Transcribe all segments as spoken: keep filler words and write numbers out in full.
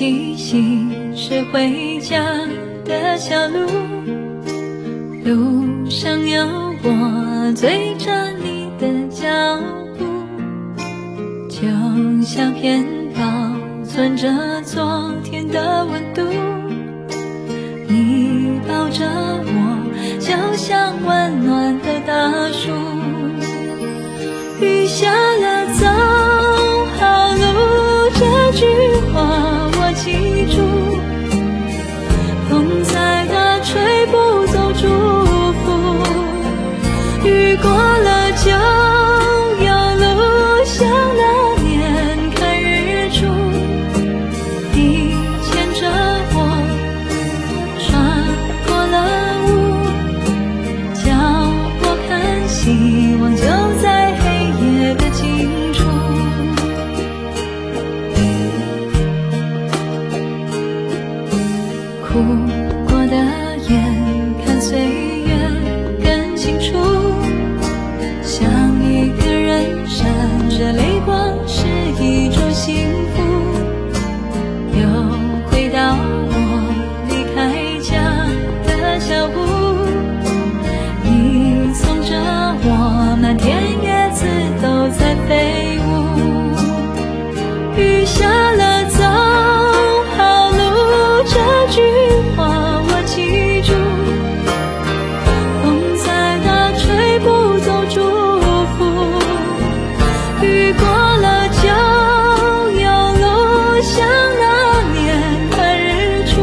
依稀是回家的小路，路上有我追着你的脚步，就像片保存着昨天的温度。你抱着我，就像温暖的大树。雨下了走好路，这句话我记住。风在它吹不走祝福，雨过了就有路，像那年看日出。你牵着我穿过了雾，叫我看希望就在黑夜的尽处。哭过的眼看岁月更清楚，想一个人闪着泪光是一种幸福。又回到我离开家的小屋，你送着我，满天叶子都在飞舞。雨下了走好路，这句话我记住。风在它吹不走祝福，雨过了就有路，像那年看日出。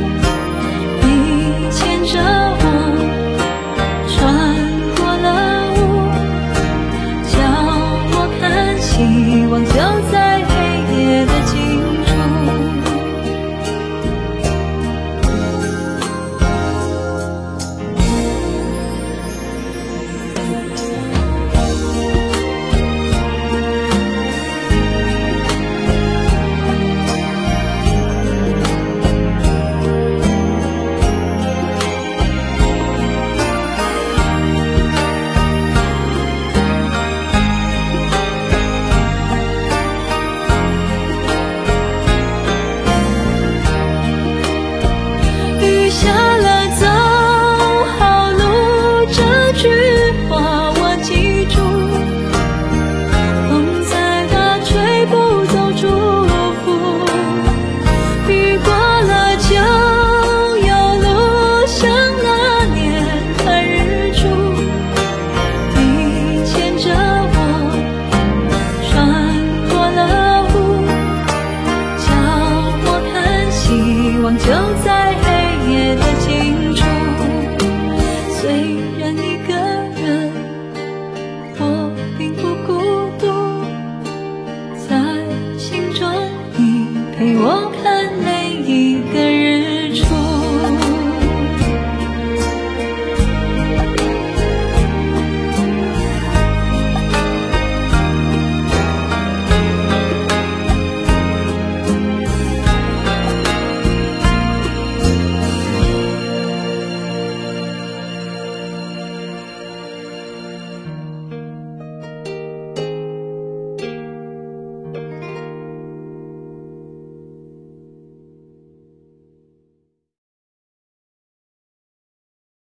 你牵着我穿过了雾，叫我看希望就在黑夜的尽处。雨下了走好路，这句话我记住。风在它吹不走祝福，雨过了就有路，像那年看日出。你牵着我穿过了雾，叫我看希望就在